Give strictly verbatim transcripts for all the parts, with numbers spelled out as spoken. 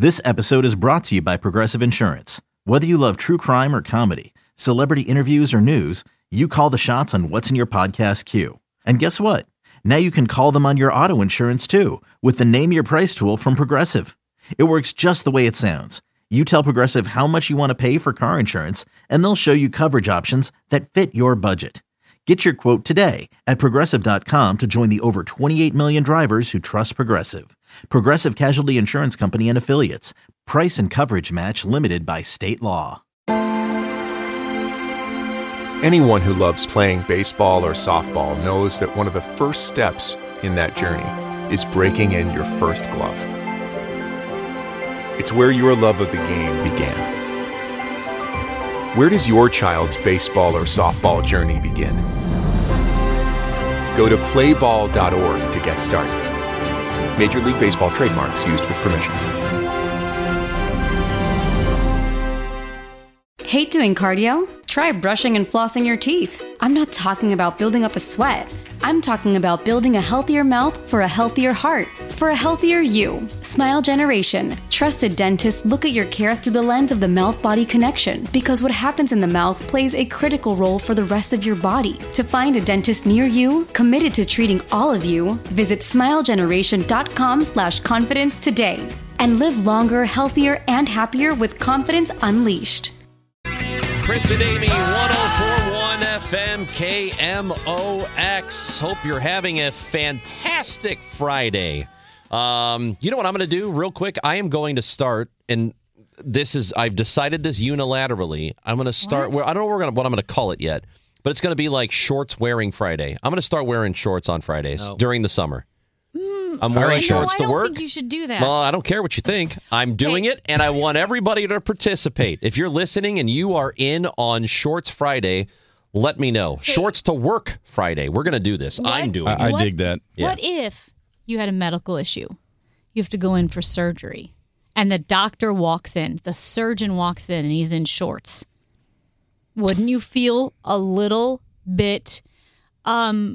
This episode is brought to you by Progressive Insurance. Whether you love true crime or comedy, celebrity interviews or news, you call the shots on what's in your podcast queue. And guess what? Now you can call them on your auto insurance too with the Name Your Price tool from Progressive. It works just the way it sounds. You tell Progressive how much you want to pay for car insurance, and they'll show you coverage options that fit your budget. Get your quote today at Progressive dot com to join the over twenty-eight million drivers who trust Progressive. Progressive Casualty Insurance Company and Affiliates. Price and coverage match limited by state law. Anyone who loves playing baseball or softball knows that one of the first steps in that journey is breaking in your first glove. It's where your love of the game began. Where does your child's baseball or softball journey begin? Go to play ball dot org to get started. Major League Baseball trademarks used with permission. Hate doing cardio? Try brushing and flossing your teeth. I'm not talking about building up a sweat. I'm talking about building a healthier mouth for a healthier heart, for a healthier you. Smile Generation. Trusted dentists look at your care through the lens of the mouth-body connection because what happens in the mouth plays a critical role for the rest of your body. To find a dentist near you, committed to treating all of you, visit smile generation dot com slash confidence today and live longer, healthier, and happier with confidence unleashed. Chris and Amy, one oh four point one F M K M O X. Hope you're having a fantastic Friday. Um, you know what I'm going to do real quick? I am going to start, and this is, I've decided this unilaterally. I'm going to start, where I don't know what, we're gonna, what I'm going to call it yet, but it's going to be like shorts wearing Friday. I'm going to start wearing shorts on Fridays oh. during the summer. I'm wearing no, shorts to I don't work. think you should do that. Well, I don't care what you think. I'm doing hey. it, and I want everybody to participate. If you're listening and you are in on Shorts Friday, let me know. Hey. Shorts to work Friday. We're going to do this. What? I'm doing I, it. I what, dig that. Yeah. What if you had a medical issue? You have to go in for surgery, and the doctor walks in, the surgeon walks in, and he's in shorts. Wouldn't you feel a little bit... Um,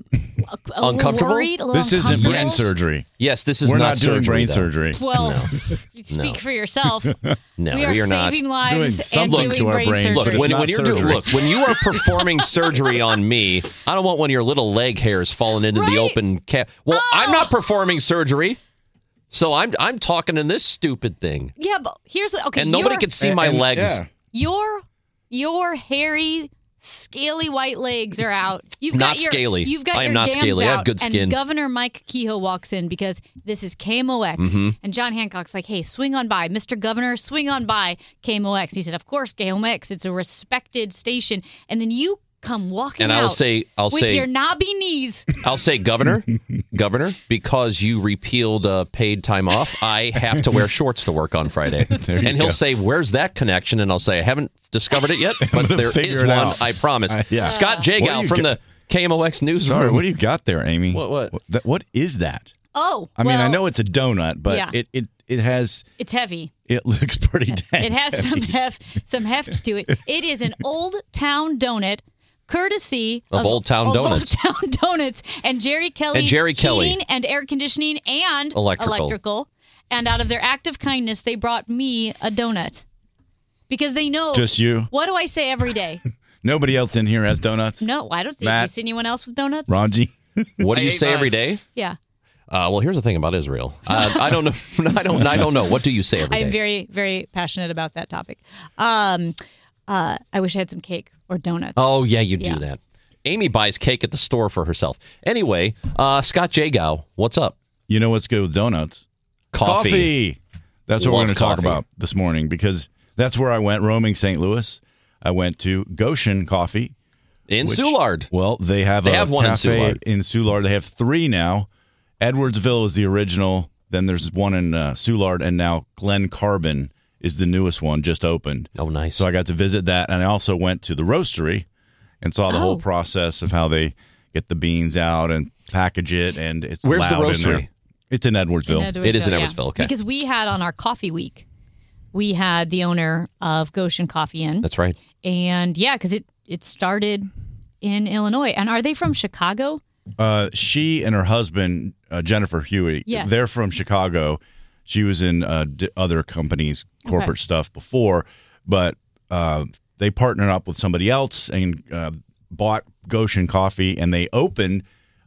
a uncomfortable. Worried, a this isn't brain yes. surgery. Yes, this is We're not, not doing surgery, brain though. surgery. Well, no. you speak no. for yourself. No, we are, we are not saving doing lives and something doing to our brain brains, surgery. but Look, it's when, not when you're doing, surgery. look, when you are performing surgery on me, I don't want one of your little leg hairs falling into Right. the open cap. Well, Oh. I'm not performing surgery, so I'm I'm talking in this stupid thing, Yeah, but here's okay. and nobody your, can see And- my and- legs. yeah. your your hairy, scaly white legs are out. You've Not got your, scaly. You've got I am your not dams scaly. I have out, good skin. And Governor Mike Kehoe walks in because this is K M O X, Mm-hmm. and John Hancock's like, "Hey, swing on by, Mister Governor, swing on by K M O X." He said, "Of course, K M O X. It's a respected station." And then you come walking And out I'll say, I'll with say, your knobby knees. I'll say, Governor, Governor, because you repealed uh, paid time off, I have to wear shorts to work on Friday. you And he'll go. say, "Where's that connection?" And I'll say, "I haven't discovered it yet, but gonna there figure is it one. out. I promise." Uh, yeah. Scott What do Jagow you from ga- the K M O X newsroom. Sorry, what do you got there, Amy? What, what? What, that, what is that? Oh, I mean, I well, know it's a donut, but yeah. it, it, it has, it's heavy. it looks pretty dang It has heavy. some heft, some heft to it. It is an Old Town donut, courtesy Of Old Town of Donuts. Old Town Donuts, and Jerry Kelly, And Jerry Kelly. heating and air conditioning and Electrical. electrical. And out of their act of kindness, they brought me a donut because they know. Just you? What do I say every day? Nobody else in here has donuts? No, I don't see. Have you Matt? seen anyone else with donuts? Raji? What do you I ate say mine. every day? Yeah, Uh, well, here's the thing about Israel. Uh, I don't know. I don't. I don't know. What do you say every I'm day? very, very passionate about that topic. Um, uh, I wish I had some cake or donuts. Oh, yeah, you Yeah. do that. Amy buys cake at the store for herself. Anyway, uh, Scott Jagow, what's up? You know what's good with donuts? Coffee. That's what we're Love going to talk coffee. about this morning because that's where I went roaming Saint Louis. I went to Goshen Coffee. In which- Soulard. Well, they have They a have one in cafe Soulard. in Soulard. They have three now. Edwardsville is the original. Then there's one in uh, Soulard, and now Glen Carbon is the newest one, just opened. Oh, nice. So I got to visit that, and I also went to the roastery and saw the Oh. whole process of how they get the beans out and package it, and it's Where's the loud in roastery? there. It's in Edwardsville. In Edwardsville, It is in yeah. Edwardsville, okay. Because we had on our coffee week, we had the owner of Goshen Coffee Inn. That's right. And yeah, because it, it started in Illinois. And are they from Chicago? Uh, she and her husband, uh, Jennifer Huey, Yes. they're from Chicago. She was in uh, d- other companies, corporate Okay. stuff before, but uh, they partnered up with somebody else and uh, bought Goshen Coffee, and they opened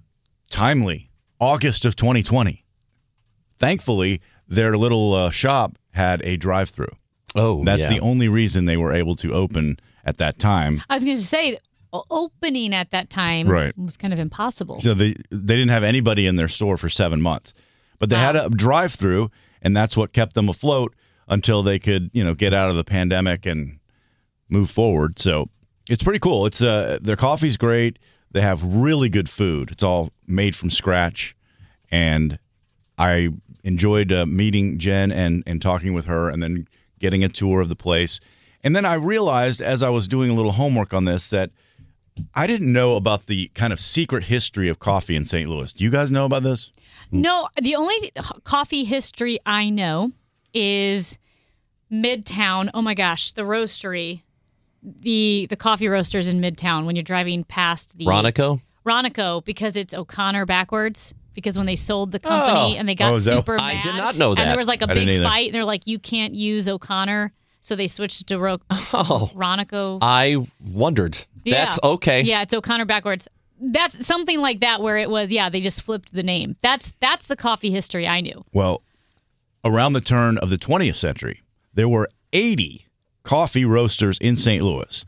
timely August of twenty twenty. Thankfully, their little uh, shop had a drive-through. Oh, That's yeah. the only reason they were able to open at that time. I was going to say, o- opening at that time Right. was kind of impossible. So they they didn't have anybody in their store for seven months, but they Wow. had a drive-through, and that's what kept them afloat until they could, you know, get out of the pandemic and move forward. So it's pretty cool. It's uh, their coffee's great. They have really good food. It's all made from scratch, and I enjoyed uh, meeting Jen and and talking with her, and then getting a tour of the place. And then I realized, as I was doing a little homework on this, that I didn't know about the kind of secret history of coffee in Saint Louis. Do you guys know about this? No, the only coffee history I know is Midtown. Oh my gosh, the roastery, the the coffee roasters in Midtown. When you're driving past the Ronico? Ronico, because it's O'Connor backwards. Because when they sold the company Oh. and they got Oh, is that- super I mad, did not know that. and there was like a I didn't big either. fight, and they're like, "You can't use O'Connor," so they switched to Ro- Oh. Ronico. I wondered. Yeah. That's okay. Yeah, it's O'Connor backwards. That's something like that, where it was, yeah, they just flipped the name. That's that's the coffee history I knew. Well, around the turn of the twentieth century, there were eighty coffee roasters in Saint Louis,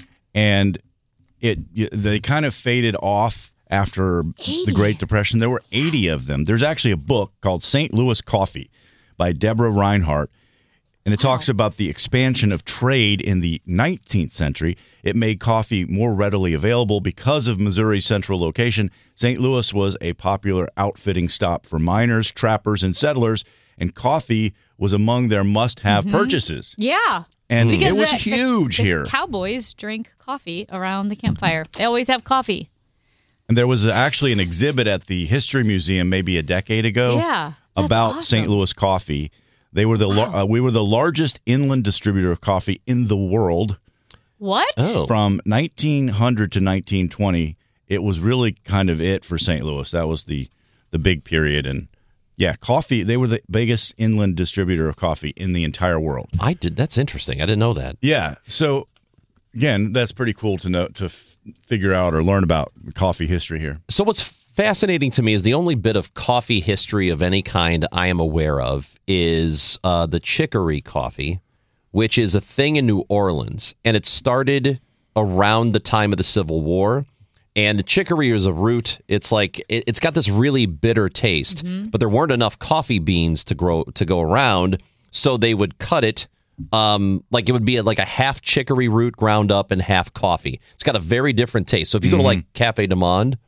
and it they kind of faded off after the Great Depression. There were eighty of them. There's actually a book called Saint Louis Coffee by Deborah Reinhardt, and it talks about the expansion of trade in the nineteenth century. It made coffee more readily available because of Missouri's central location. Saint Louis was a popular outfitting stop for miners, trappers, and settlers, and coffee was among their must-have purchases. Yeah. And Because it was the- huge the, the here. Cowboys drink coffee around the campfire. They always have coffee. And there was actually an exhibit at the History Museum maybe a decade ago Yeah, that's about awesome. Saint Louis coffee. They were the lar- uh, we were the largest inland distributor of coffee in the world. What? Oh. From nineteen hundred to nineteen twenty, it was really kind of it for Saint Louis. That was the the big period. And yeah, coffee, they were the biggest inland distributor of coffee in the entire world. I did. That's interesting. I didn't know that. Yeah. So again, that's pretty cool to know, to f- figure out or learn about coffee history here. So what's fascinating to me is the only bit of coffee history of any kind I am aware of is uh, the chicory coffee, which is a thing in New Orleans, and it started around the time of the Civil War. And chicory is a root. It's like it, it's got this really bitter taste, but there weren't enough coffee beans to grow to go around, so they would cut it. Um, like it would be like a half chicory root ground up and half coffee. It's got a very different taste. So if you go to like Cafe du Monde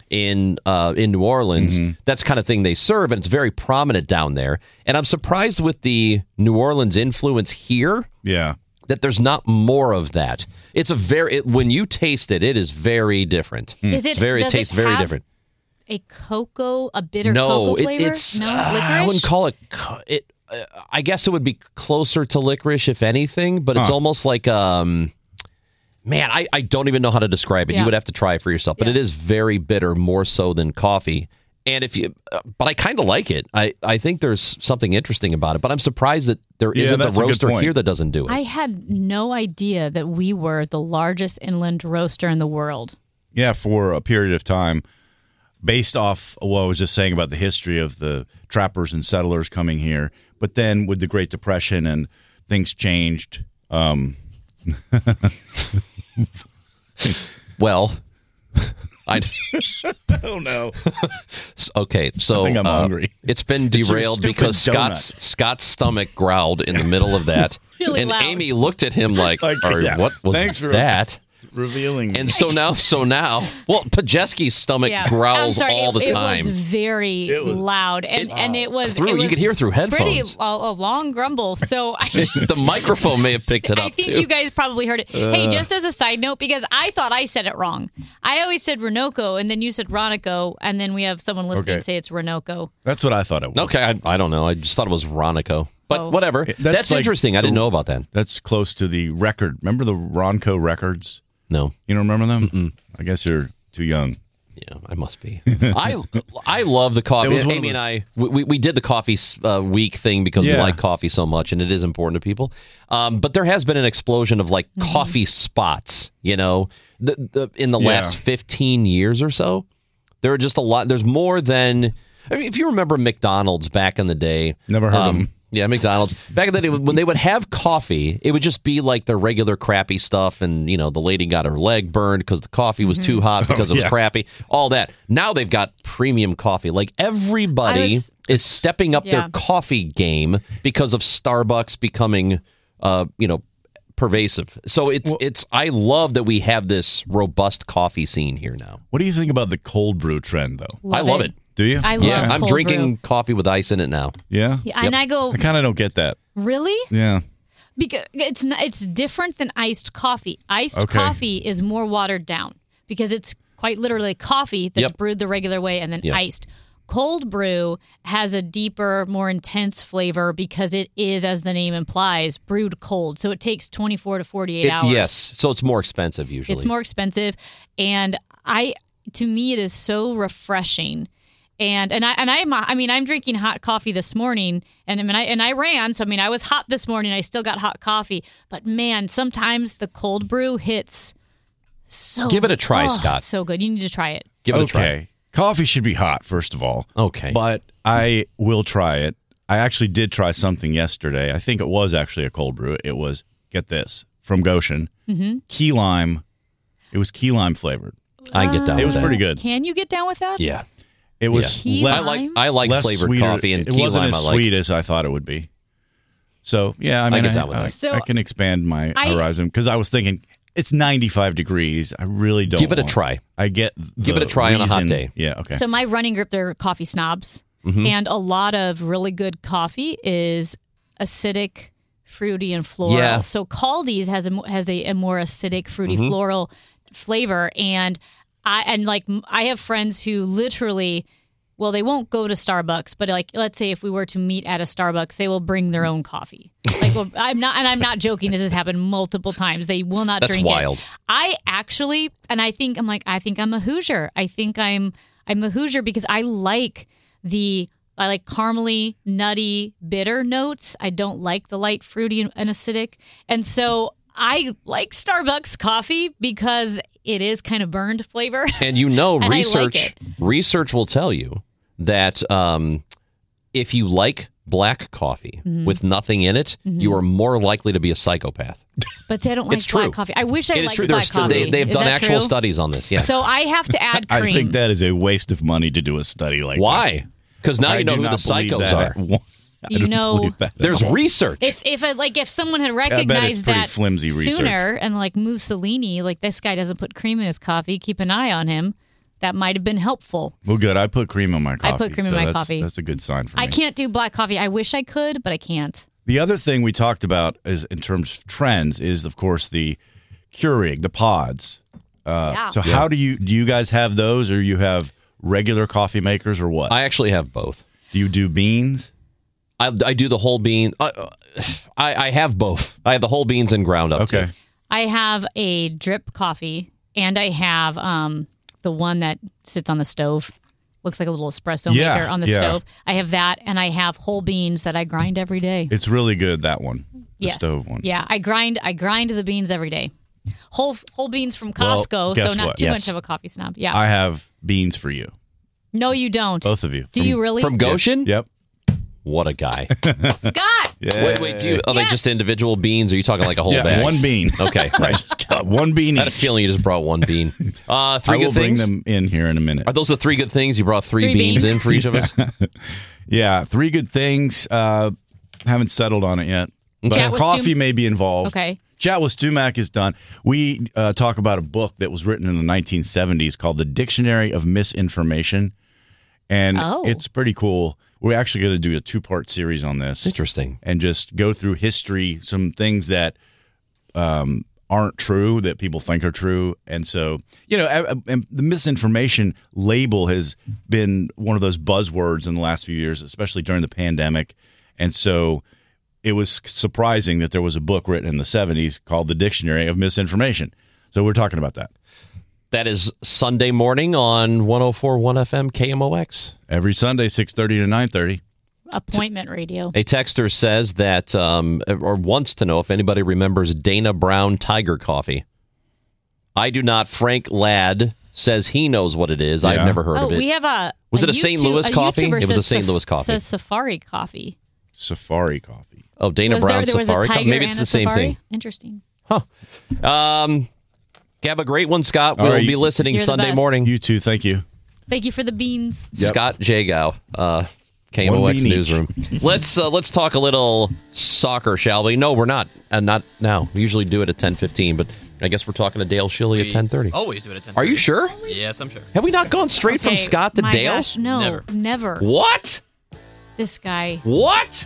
in uh, in New Orleans, that's the kind of thing they serve, and it's very prominent down there. And I'm surprised with the New Orleans influence here Yeah. that there's not more of that. It's a very it, when you taste it, it is very different. Is it? It's very it does tastes it very have different. A cocoa, a bitter No, cocoa it, flavor? it's no uh, licorice. I wouldn't call it co- it. Uh, I guess it would be closer to licorice if anything, but it's Huh. almost like um. Man, I, I don't even know how to describe it. Yeah. You would have to try it for yourself, but Yeah. it is very bitter, more so than coffee. And if you, uh, but I kind of like it. I, I think there's something interesting about it. But I'm surprised that there Yeah, isn't that's a a good roaster point. here that doesn't do it. I had no idea that we were the largest inland roaster in the world. Yeah, for a period of time, based off what I was just saying about the history of the trappers and settlers coming here. But then with the Great Depression and things changed. Um, well, I oh, no. okay. So I think I'm uh, hungry. it's been It's your derailed stupid because donut. Scott's Scott's stomach growled in the middle of that, Really and loud. Amy looked at him like, Like, "Or yeah. what was Thanks for- that?" Revealing. And so now, so now, well, Pajeski's stomach Yeah. I'm growls sorry, all it, the time. It was very It was- loud, and and it was Through- it you was could hear through Pretty headphones. a, a long grumble. So I. The microphone may have picked it up I think too. you guys probably heard it. Uh. Hey, just as a side note, because I thought I said it wrong. I always said Renoco, and then you said Ronico, and then we have someone listening Okay. say it's Renoco. That's what I thought it was. Okay, I, I don't know. I just thought it was Ronico, but Oh. whatever. That's That's, like interesting. I the- didn't know about that. That's close to the record. Remember the Ronco records? No. You don't remember them? Mm-mm. I guess you're too young. Yeah, I must be. I I love the coffee. Amy and I, we, we did the coffee uh, week thing because yeah. we like coffee so much, and it is important to people. Um, but there has been an explosion of like mm-hmm. coffee spots, you know, the, the, in the yeah. last fifteen years or so. There are just a lot. There's more than, I mean, if you remember McDonald's back in the day. Never heard um, of them. Yeah, McDonald's. Back in the day, when they would have coffee, it would just be like their regular crappy stuff. And, you know, the lady got her leg burned because the coffee was mm-hmm. too hot because oh, it was yeah. crappy. All that. Now they've got premium coffee. Like, everybody was, is stepping up yeah. their coffee game because of Starbucks becoming, uh, you know, pervasive. So it's, well, it's. I love that we have this robust coffee scene here now. What do you think about the cold brew trend, though? Love I love it. it. Do you? I love yeah, I'm cold drinking brew. coffee with ice in it now. Yeah? yeah yep. And I go... I kind of don't get that. Really? Yeah. Because it's not, it's different than iced coffee. Iced okay. coffee is more watered down because it's quite literally coffee that's yep. brewed the regular way and then yep. iced. Cold brew has a deeper, more intense flavor because it is, as the name implies, brewed cold. So it takes twenty-four to forty-eight it, hours. Yes. So it's more expensive usually. It's more expensive. And I, to me, it is so refreshing. And and I and I'm I mean I'm drinking hot coffee this morning, and I mean I and I ran, so I mean I was hot this morning. I still got hot coffee, but man, sometimes the cold brew hits so. Give it a try, oh, Scott. It's so good. You need to try it. Give it okay. a try. Coffee should be hot, first of all. Okay, but I will try it. I actually did try something yesterday. I think it was actually a cold brew. It was, get this, from Goshen, mm-hmm. key lime. It was key lime flavored. I can get down. It with was that. pretty good. Can you get down with that? Yeah. It was yeah. less. I like I like less flavored sweeter. coffee, and it key wasn't lime as I like. sweet as I thought it would be. So yeah, I mean, I, get I, down with I, that. So, I can expand my I, horizon because I was thinking it's ninety-five degrees. I really don't give it want, a try. I get give it a try reason, on a hot day. Yeah, okay. So my running group, they're coffee snobs, mm-hmm. and a lot of really good coffee is acidic, fruity, and floral. Yeah. So Caldi's has a has a, a more acidic, fruity, mm-hmm. floral flavor, and I and like I have friends who literally. Well, they won't go to Starbucks, but like, let's say if we were to meet at a Starbucks, they will bring their own coffee. Like, well, I'm not, and I'm not joking. This has happened multiple times. They will not That's drink wild. it. I actually, and I think I'm like, I think I'm a Hoosier. I think I'm, I'm a Hoosier because I like the, I like caramely, nutty, bitter notes. I don't like the light, fruity, and, and acidic. And so I like Starbucks coffee because it is kind of burned flavor. And you know, and research I like it. research will tell you that um, if you like black coffee mm-hmm. with nothing in it, mm-hmm. you are more likely to be a psychopath. But see, I don't like it's black true. coffee. I wish I it liked true. black There's, coffee. They, they've is done that actual true? studies on this. Yeah. So I have to add cream. I think that is a waste of money to do a study like Why? that. Why? Because now I you know do who the not believe psychos that. are. I you know, there's research. If if I, like if someone had I bet it's recognized pretty that flimsy research. sooner and like Mussolini, like this guy doesn't put cream in his coffee, keep an eye on him. That might have been helpful. Well, good. I put cream in my coffee. I put cream so in my that's, coffee. That's a good sign for me. I can't do black coffee. I wish I could, but I can't. The other thing we talked about is in terms of trends is, of course, the Keurig, the pods. Uh, yeah. So Yeah. how do you do? You guys have those, or you have regular coffee makers, or what? I actually have both. Do you do beans? I, I do the whole bean. I, I I have both. I have the whole beans and ground up. Okay. Too. I have a drip coffee, and I have um, the one that sits on the stove. Looks like a little espresso Yeah, maker on the yeah. stove. I have that, and I have whole beans that I grind every day. It's really good, that one. The Yes. stove one. Yeah, I grind. I grind the beans every day. Whole whole beans from Well, Costco, guess so not what? too Yes. much of a coffee snob. Yeah. I have beans for you. No, you don't. Both of you. Do From- you really? From Goshen? Yep. What a guy. Scott? Yeah. Wait, wait. Do you, are they Yes. just individual beans, or are you talking like a whole Yeah, bag? one bean. Okay, right. Just got one bean I had a each. feeling you just brought one bean. Uh, three I will good bring things. them in here in a minute. Are those the three good things? You brought three, Three beans, beans. in for each of us? Yeah, three good things. Uh, haven't settled on it yet. But Chat with coffee Stu- may be involved. Okay. Chat with Stumac is done. We uh, talk about a book that was written in the nineteen seventies called The Dictionary of Misinformation. And Oh. it's pretty cool. We're actually going to do a two-part series on this. Interesting. And just go through history, some things that um, aren't true that people think are true. And so, you know, uh, uh, the misinformation label has been one of those buzzwords in the last few years, especially during the pandemic. And so it was surprising that there was a book written in the seventies called The Dictionary of Misinformation. So we're talking about that. That is Sunday morning on one oh four point one F M K M O X. Every Sunday, six thirty to nine thirty. Appointment radio. A texter says that, um, or wants to know if anybody remembers Dana Brown Tiger Coffee. I do not. Frank Ladd says he knows what it is. Yeah. I've never heard oh, of it. We have a was a it a Saint YouTube, Louis a coffee? YouTuber It was a says Saint Saf- Louis coffee. Says Safari Coffee. Safari Coffee. Oh, Dana was Brown there, there Safari was a Coffee. tiger Maybe it's and the a same safari? thing. Interesting. Huh. Um, have a great one, Scott. All We'll right, be you- listening You're the Sunday best. morning. You too. Thank you. Thank you for the beans. Yep. Scott Jagow, uh, K M O X One bean each. Newsroom. let's uh, let's talk a little soccer, shall we? No, we're not. Uh, not now. We usually do it at ten fifteen, but I guess we're talking to Dale Shilley at ten thirty. Always do it at ten. Are you sure? Yes, I'm sure. Have we not gone straight from Okay, Scott to my Dale? Gosh, no, Never. never. What? This guy. What?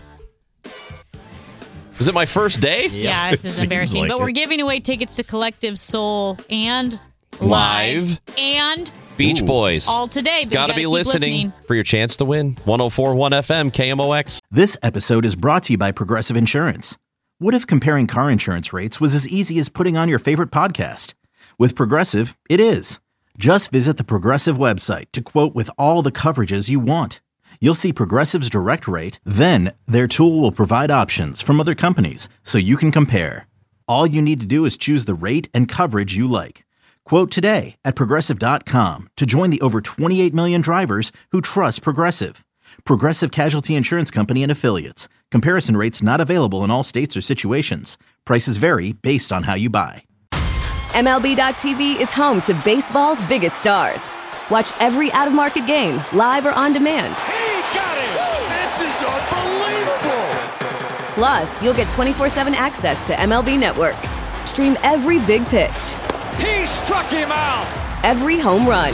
Was it my first day? Yeah, this is Seems embarrassing. like but we're it. giving away tickets to Collective Soul and Live. and Beach Ooh. Boys. all today. But you Gotta gotta be keep listening, for your chance to win. one oh four point one F M K M O X. This episode is brought to you by Progressive Insurance. What if comparing car insurance rates was as easy as putting on your favorite podcast? With Progressive, it is. Just visit the Progressive website to quote with all the coverages you want. You'll see Progressive's direct rate, then their tool will provide options from other companies so you can compare. All you need to do is choose the rate and coverage you like. Quote today at Progressive dot com to join the over twenty-eight million drivers who trust Progressive. Progressive Casualty Insurance Company and Affiliates. Comparison rates not available in all states or situations. Prices vary based on how you buy. M L B dot T V is home to baseball's biggest stars. Watch every out-of-market game, live or on demand. He got it! This is unbelievable! Plus, you'll get twenty-four seven access to M L B Network. Stream every big pitch, He struck him out! every home run,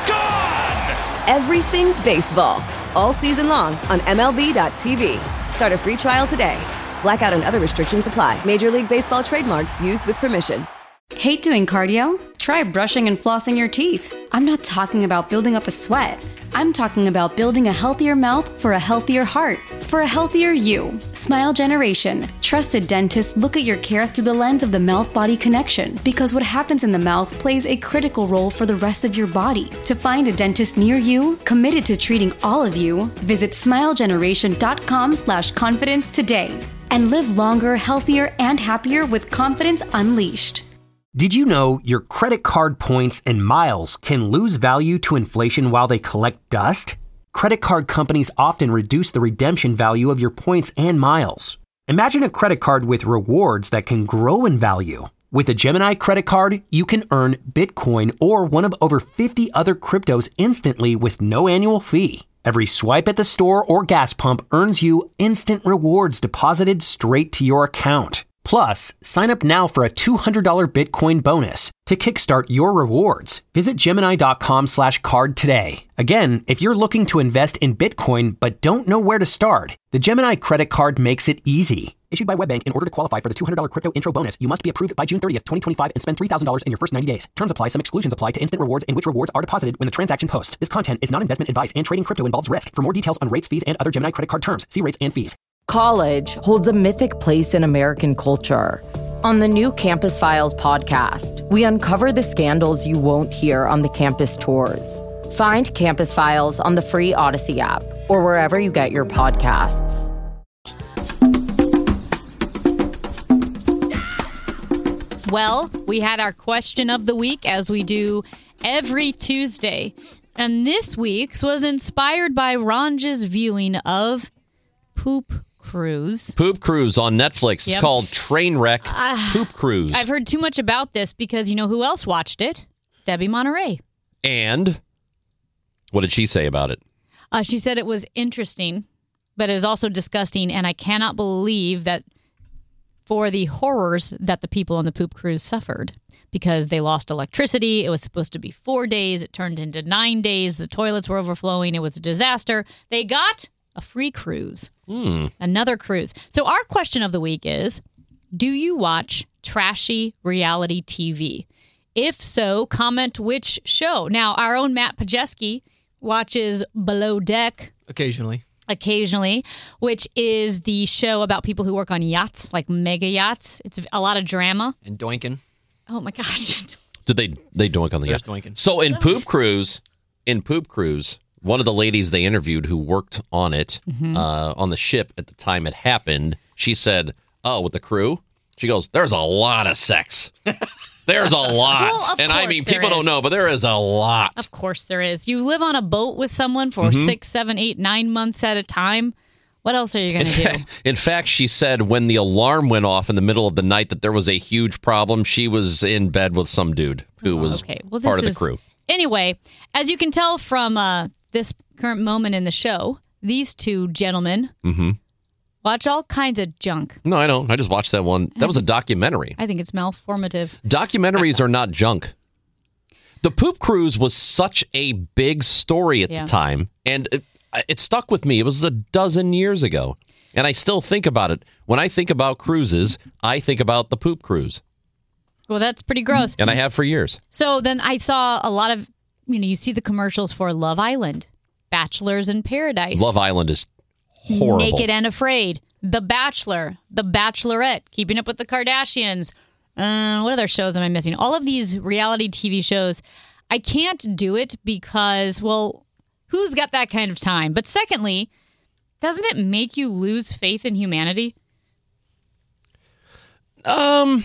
Gone! everything baseball. All season long on M L B dot T V. Start a free trial today. Blackout and other restrictions apply. Major League Baseball trademarks used with permission. Hate doing cardio? Try brushing and flossing your teeth. I'm not talking about building up a sweat. I'm talking about building a healthier mouth for a healthier heart, for a healthier you. Smile Generation. Trusted dentists look at your care through the lens of the mouth-body connection because what happens in the mouth plays a critical role for the rest of your body. To find a dentist near you, committed to treating all of you, visit smilegeneration.com slash confidence today and live longer, healthier, and happier with confidence unleashed. Did you know your credit card points and miles can lose value to inflation while they collect dust? Credit card companies often reduce the redemption value of your points and miles. Imagine a credit card with rewards that can grow in value. With a Gemini credit card, you can earn Bitcoin or one of over fifty other cryptos instantly with no annual fee. Every swipe at the store or gas pump earns you instant rewards deposited straight to your account. Plus, sign up now for a two hundred dollars Bitcoin bonus. To kickstart your rewards, visit Gemini.com slash card today. Again, if you're looking to invest in Bitcoin but don't know where to start, the Gemini credit card makes it easy. Issued by WebBank, in order to qualify for the two hundred dollars crypto intro bonus, you must be approved by June thirtieth, twenty twenty-five and spend three thousand dollars in your first ninety days. Terms apply. Some exclusions apply to instant rewards in which rewards are deposited when the transaction posts. This content is not investment advice and trading crypto involves risk. For more details on rates, fees, and other Gemini credit card terms, see rates and fees. College holds a mythic place in American culture. On the new Campus Files podcast, we uncover the scandals you won't hear on the campus tours. Find Campus Files on the free Odyssey app or wherever you get your podcasts. Well, we had our question of the week as we do every Tuesday. And this week's was inspired by Ranja's viewing of Poop Cruise. Poop Cruise on Netflix. Yep. It's called Trainwreck Uh, Poop Cruise. I've heard too much about this because you know who else watched it? Debbie Monterey. And what did she say about it? Uh, she said it was interesting, but it was also disgusting, and I cannot believe that for the horrors that the people on the Poop Cruise suffered because they lost electricity. It was supposed to be four days. It turned into nine days. The toilets were overflowing. It was a disaster. They got a free cruise, Hmm. another cruise. So our question of the week is, do you watch trashy reality T V? If so, comment which show. Now, our own Matt Pajeski watches Below Deck Occasionally. occasionally, which is the show about people who work on yachts, like mega yachts. It's a lot of drama. And Doinkin. Oh, my gosh. Did they they doink on the There's yeah. doinking. So in Poop Cruise, in Poop Cruise, one of the ladies they interviewed who worked on it Mm-hmm. uh, on the ship at the time it happened, she said, "Oh, with the crew," she goes, "There's a lot of sex. There's a lot, Well, of and I course mean, there people don't is. know, but there is a lot." Of course there is. You live on a boat with someone for Mhm. six, seven, eight, nine months at a time. What else are you going In, to do? fa- in fact, she said when the alarm went off in the middle of the night that there was a huge problem. She was in bed with some dude who was Okay, well, part of this the is- crew. Anyway, as you can tell from uh, this current moment in the show, these two gentlemen Mm-hmm. watch all kinds of junk. No, I don't. I just watched that one. That was a documentary. I think it's malformative. Documentaries are not junk. The Poop Cruise was such a big story at Yeah. the time, and it, it stuck with me. It was a dozen years ago, and I still think about it. When I think about cruises, I think about the Poop Cruise, Well, that's pretty gross. and I have for years. So then I saw a lot of, you know, you see the commercials for Love Island, Bachelors in Paradise, Love Island is horrible. Naked and Afraid, The Bachelor, The Bachelorette, Keeping Up with the Kardashians. Uh, what other shows am I missing? All of these reality T V shows. I can't do it because, well, who's got that kind of time? But secondly, doesn't it make you lose faith in humanity? Um,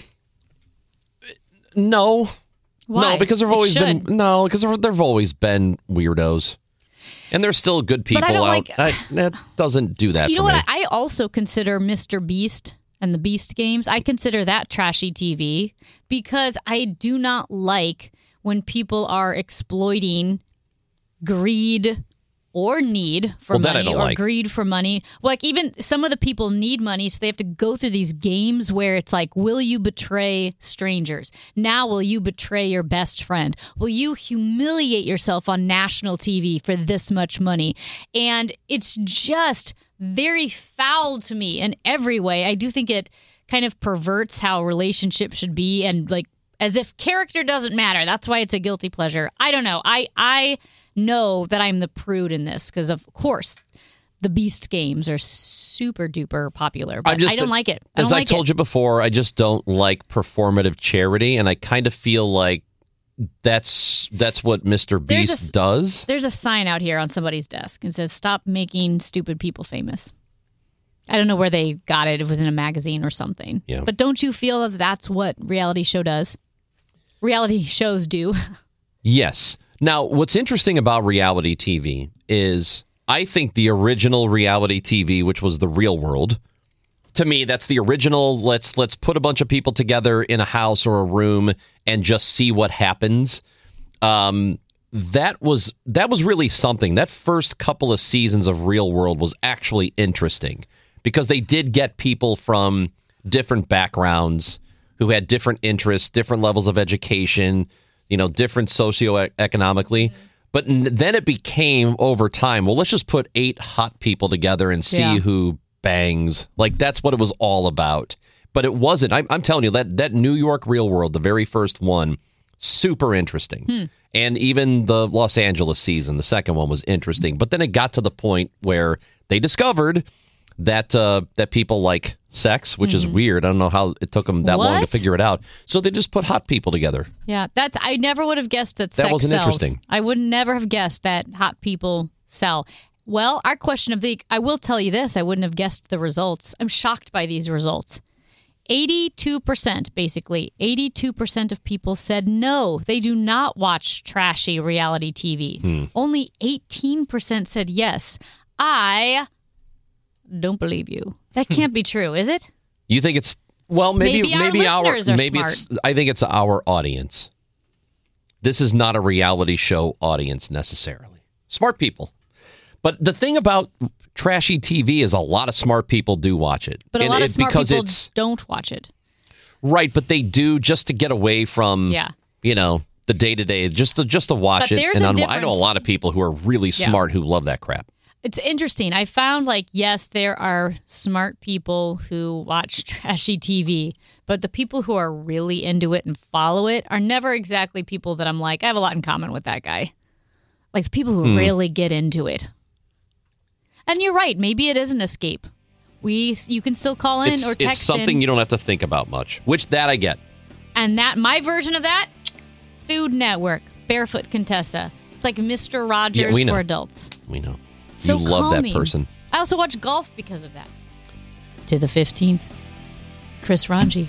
no. Why? No, because there've It always should. been no, because there there've always been weirdos, and there's still good people I don't out. like- I, that doesn't do that. You for know me. what? I I also consider Mister Beast and the Beast Games. I consider that trashy T V because I do not like when people are exploiting greed or need for Well, that I money don't or like. greed for money. Like even some of the people need money, so they have to go through these games where it's like, will you betray strangers? Now will you betray your best friend? Will you humiliate yourself on national T V for this much money? And it's just very foul to me in every way. I do think it kind of perverts how relationships should be, and like as if character doesn't matter. That's why it's a guilty pleasure. I don't know. I I know that I'm the prude in this because of course the Beast Games are super duper popular, but I'm just, I don't like it. I As don't I like told it. you before, I just don't like performative charity, and I kind of feel like that's that's what Mister There's Beast a- does. There's a sign out here on somebody's desk and says, "Stop making stupid people famous." I don't know where they got it. It was in a magazine or something. Yeah. But don't you feel that that's what reality show does? Reality shows do. Yes. Now, what's interesting about reality T V is I think the original reality T V, which was The Real World, to me, that's the original. Let's let's put a bunch of people together in a house or a room and just see what happens. Um, that was that was really something. That first couple of seasons of Real World was actually interesting because they did get people from different backgrounds who had different interests, different levels of education, you know, different socioeconomically. But n- then it became over time, well, let's just put eight hot people together and see Yeah. who bangs. Like, that's what it was all about. But it wasn't. I'm, I'm telling you, that, that New York Real World, the very first one, super interesting. Hmm. And even the Los Angeles season, the second one was interesting. But then it got to the point where they discovered that uh, that people like sex, which is weird. I don't know how it took them that long to What? figure it out. So they just put hot people together. Yeah, that's. I never would have guessed that. That sex wasn't sells. interesting. I would never have guessed that hot people sell. Well, our question of the week. I will tell you this. I wouldn't have guessed the results. I'm shocked by these results. eighty-two percent, basically, eighty-two percent of people said no, they do not watch trashy reality T V. Hmm. Only eighteen percent said yes. I don't believe you. That can't be true, is it? You think it's well, maybe Maybe our maybe our, listeners are maybe it's I think it's our audience. This is not a reality show audience necessarily. Smart people. But the thing about trashy T V is a lot of smart people do watch it. But a And lot of it- smart because people it's don't watch it. right, but they do just to get away from Yeah. you know, the day to day, just to just to watch But it. there's And a unwi- I know a difference. lot of people who are really Yeah. smart who love that crap. It's interesting. I found like, yes, there are smart people who watch trashy T V, but the people who are really into it and follow it are never exactly people that I'm like, I have a lot in common with that guy. Like the people who Hmm. really get into it. And you're right. Maybe it is an escape. We, you can still call in It's, or text it's something in. you don't have to think about much, which that I get. And that my version of that, Food Network, Barefoot Contessa. It's like Mister Rogers Yeah, we know. for adults. We know. So you love calming. that person. I also watch golf because of that. To the fifteenth, Chris Ranji.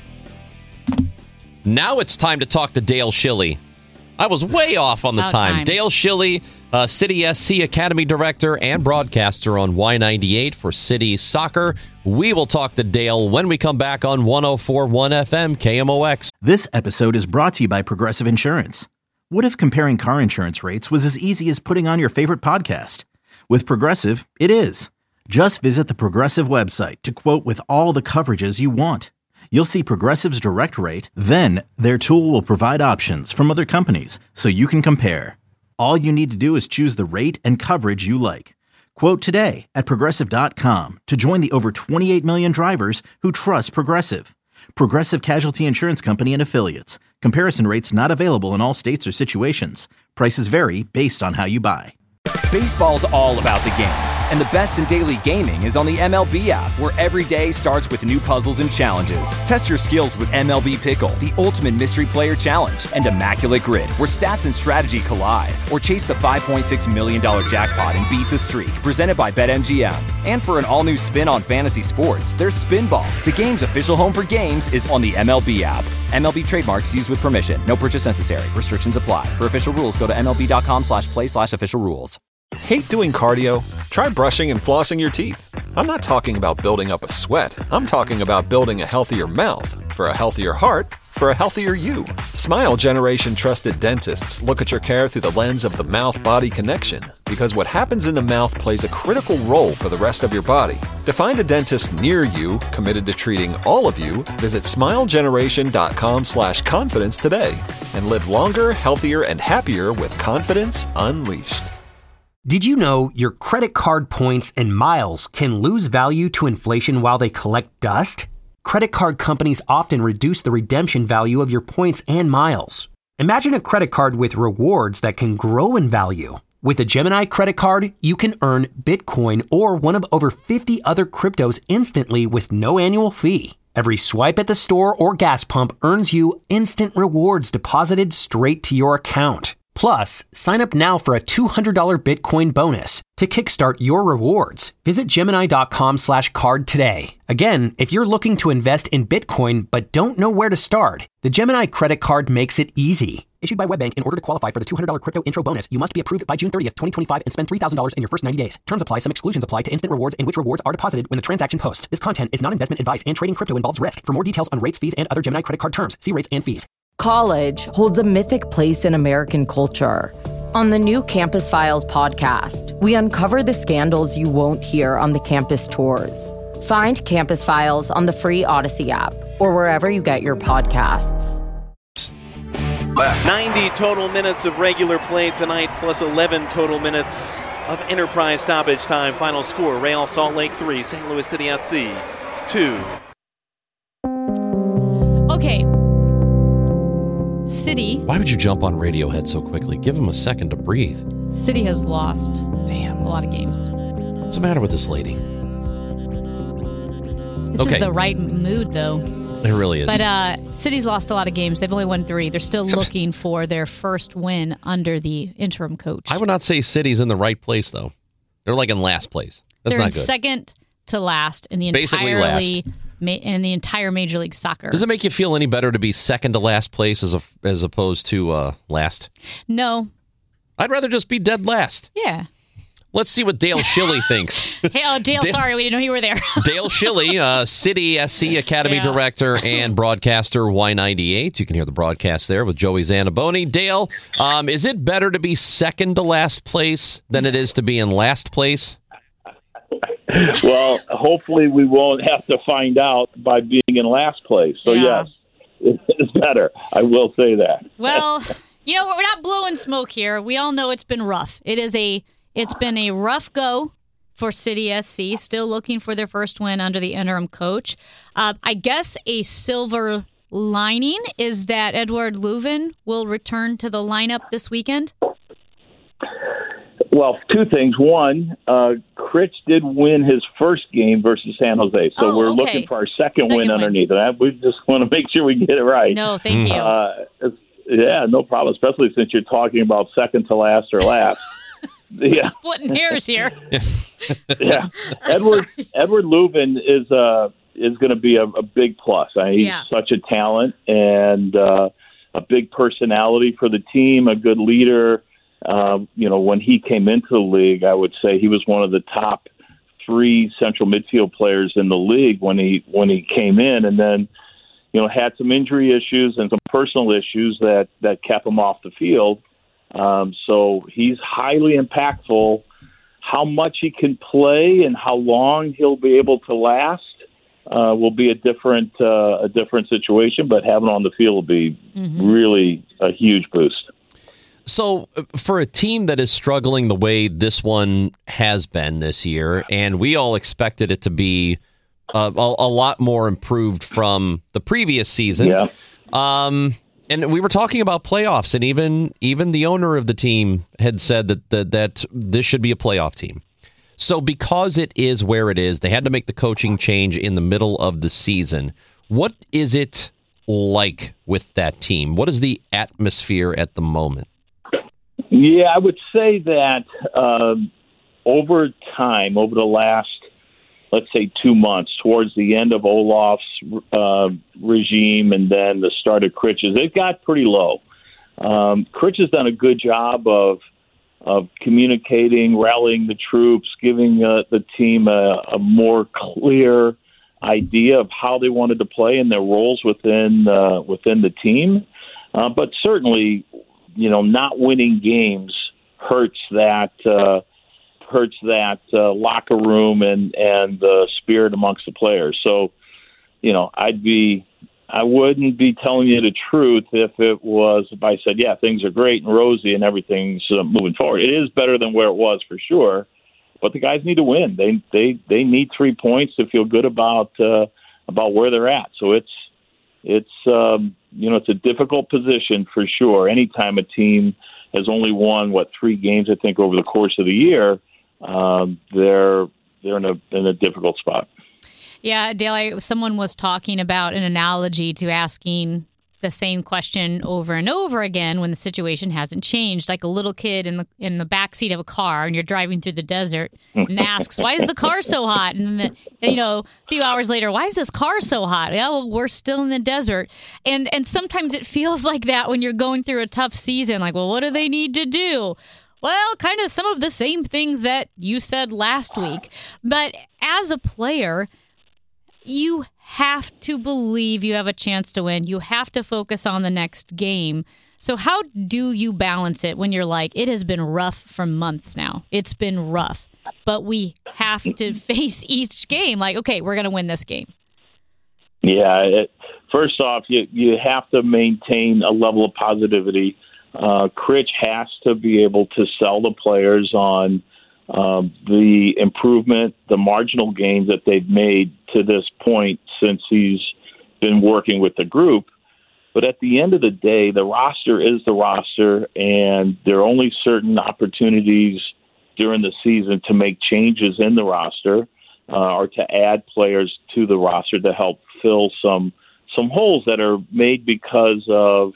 Now it's time to talk to Dale Schilly. I was way off on the About time. time. Dale Schilly, uh, City S C Academy Director and broadcaster on Y ninety-eight for City Soccer. We will talk to Dale when we come back on one oh four point one F M K M O X. This episode is brought to you by Progressive Insurance. What if comparing car insurance rates was as easy as putting on your favorite podcast? With Progressive, it is. Just visit the Progressive website to quote with all the coverages you want. You'll see Progressive's direct rate, then their tool will provide options from other companies so you can compare. All you need to do is choose the rate and coverage you like. Quote today at Progressive dot com to join the over twenty-eight million drivers who trust Progressive. Progressive Casualty Insurance Company and Affiliates. Comparison rates not available in all states or situations. Prices vary based on how you buy. Baseball's all about the games, and the best in daily gaming is on the M L B app, where every day starts with new puzzles and challenges. Test your skills with M L B Pickle, the ultimate mystery player challenge, and Immaculate Grid, where stats and strategy collide. Or chase the five point six million dollars jackpot and beat the streak, presented by BetMGM. And for an all-new spin on fantasy sports, there's Spinball. The game's official home for games is on the M L B app. M L B trademarks used with permission. No purchase necessary. Restrictions apply. For official rules, go to MLB.com slash play slash official rules. Hate doing cardio? Try brushing and flossing your teeth. I'm not talking about building up a sweat. I'm talking about building a healthier mouth. For a healthier heart, for a healthier you. Smile Generation trusted dentists look at your care through the lens of the mouth-body connection, because what happens in the mouth plays a critical role for the rest of your body. To find a dentist near you committed to treating all of you, visit smilegeneration.com slash confidence today and live longer, healthier, and happier with confidence unleashed. Did you know your credit card points and miles can lose value to inflation while they collect dust? Credit card companies often reduce the redemption value of your points and miles. Imagine a credit card with rewards that can grow in value. With a Gemini credit card, you can earn Bitcoin or one of over fifty other cryptos instantly with no annual fee. Every swipe at the store or gas pump earns you instant rewards deposited straight to your account. Plus, sign up now for a two hundred dollars Bitcoin bonus. To kickstart your rewards, visit Gemini.com slash card today. Again, if you're looking to invest in Bitcoin but don't know where to start, the Gemini credit card makes it easy. Issued by WebBank, in order to qualify for the two hundred dollars crypto intro bonus, you must be approved by June thirtieth, twenty twenty-five and spend three thousand dollars in your first ninety days. Terms apply. Some exclusions apply to instant rewards and which rewards are deposited when the transaction posts. This content is not investment advice, and trading crypto involves risk. For more details on rates, fees, and other Gemini credit card terms, see rates and fees. College holds a mythic place in American culture. On the new Campus Files podcast, we uncover the scandals you won't hear on the campus tours. Find Campus Files on the free Odyssey app or wherever you get your podcasts. ninety total minutes of regular play tonight, plus eleven total minutes of enterprise stoppage time. Final score, Real Salt Lake three, Saint Louis City S C two. Okay. City. Why would you jump on Radiohead so quickly? Give him a second to breathe. City has lost Damn. a lot of games. What's the matter with this lady? This Okay. is the right mood, though. It really is. But uh, City's lost a lot of games. They've only won three. They're still looking for their first win under the interim coach. I would not say City's in the right place, though. They're like in last place. That's They're not in good. second to last in the Basically entirely ma- in the entire Major League Soccer. Does it make you feel any better to be second to last place as a, as opposed to uh, last? No. I'd rather just be dead last. Yeah. Let's see what Dale Schilly thinks. Hey, oh, Dale, Dale- sorry, we didn't know you were there. Dale Schilly, uh, City S C Academy Yeah. Director and broadcaster Y ninety-eight. You can hear the broadcast there with Joey Zanaboni. Dale, um, is it better to be second to last place than it is to be in last place? Well, hopefully we won't have to find out by being in last place. So, Yeah. yes, it's better. I will say that. Well, you know, we're not blowing smoke here. We all know it's been rough. It is a it's been a rough go for City S C, still looking for their first win under the interim coach. Uh, I guess a silver lining is that Edouard Leuven will return to the lineup this weekend. Well, two things. One, uh, Critch did win his first game versus San Jose, so Oh, we're okay. looking for our second, Second win win. underneath. And I, we just want to make sure we get it right. No, thank you. Uh, as, Yeah, no problem, especially since you're talking about second to last or last. Yeah. Splitting hairs here. Yeah. Edward Edward Leuven is uh, is going to be a, a big plus. I mean, he's Yeah. such a talent and uh, a big personality for the team, a good leader. Um, you know, when he came into the league, I would say he was one of the top three central midfield players in the league when he when he came in, and then you know had some injury issues and some personal issues that that kept him off the field. Um, so he's highly impactful. How much he can play and how long he'll be able to last uh, will be a different uh, a different situation. But having him on the field will be mm-hmm. really a huge boost. So for a team that is struggling the way this one has been this year, and we all expected it to be a, a, a lot more improved from the previous season. Yeah. Um, and we were talking about playoffs, and even even the owner of the team had said that, that that this should be a playoff team. So because it is where it is, they had to make the coaching change in the middle of the season. What is it like with that team? What is the atmosphere at the moment? Yeah, I would say that uh, over time, over the last, let's say, two months, towards the end of Olaf's uh, regime and then the start of Critch's, it got pretty low. Um, Critch has done a good job of of communicating, rallying the troops, giving uh, the team a, a more clear idea of how they wanted to play and their roles within uh, within the team. Uh, but certainly, you know, not winning games hurts that uh, hurts that uh, locker room and and the spirit amongst the players. So, you know, I'd be I wouldn't be telling you the truth if it was if I said, yeah, things are great and rosy and everything's uh, moving forward. It is better than where it was for sure, but the guys need to win. They they they need three points to feel good about uh, about where they're at. So it's it's. Um, You know, it's a difficult position for sure. Anytime a team has only won, what, three games, I think, over the course of the year, um, they're they're in a in a difficult spot. Yeah, Dale, I, someone was talking about an analogy to asking the same question over and over again when the situation hasn't changed, like a little kid in the in the backseat of a car and you're driving through the desert and asks, why is the car so hot? And then, you know, a few hours later, why is this car so hot? Yeah, well, we're still in the desert. And and sometimes it feels like that when you're going through a tough season, like, well, what do they need to do? Well, kind of some of the same things that you said last week. But as a player, you have to believe you have a chance to win. You have to focus on the next game. So how do you balance it when you're like, it has been rough for months now. It's been rough, but we have to face each game like, okay, we're going to win this game. Yeah. It, first off, you, you have to maintain a level of positivity. Uh, Critch has to be able to sell the players on Um, the improvement, the marginal gains that they've made to this point since he's been working with the group. But at the end of the day, the roster is the roster, and there are only certain opportunities during the season to make changes in the roster uh, or to add players to the roster to help fill some some holes that are made because of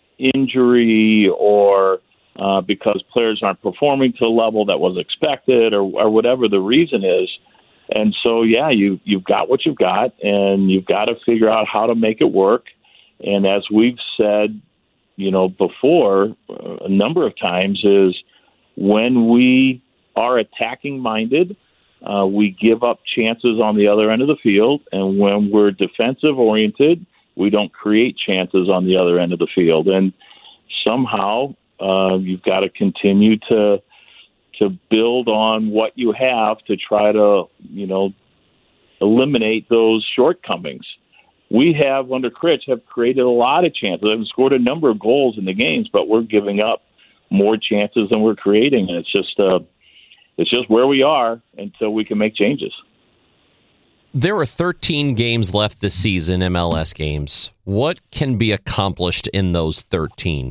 injury or Uh, because players aren't performing to a level that was expected or, or whatever the reason is. And so, yeah, you, you've got what you've got, and you've got to figure out how to make it work. And as we've said, you know, before uh, a number of times is when we are attacking-minded, uh, we give up chances on the other end of the field. And when we're defensive-oriented, we don't create chances on the other end of the field. And somehow Uh, you've got to continue to to build on what you have to try to, you know, eliminate those shortcomings. We have, under Critch, have created a lot of chances. We've scored a number of goals in the games, but we're giving up more chances than we're creating. And it's just, uh, it's just where we are until we can make changes. There are thirteen games left this season, M L S games. What can be accomplished in those thirteen?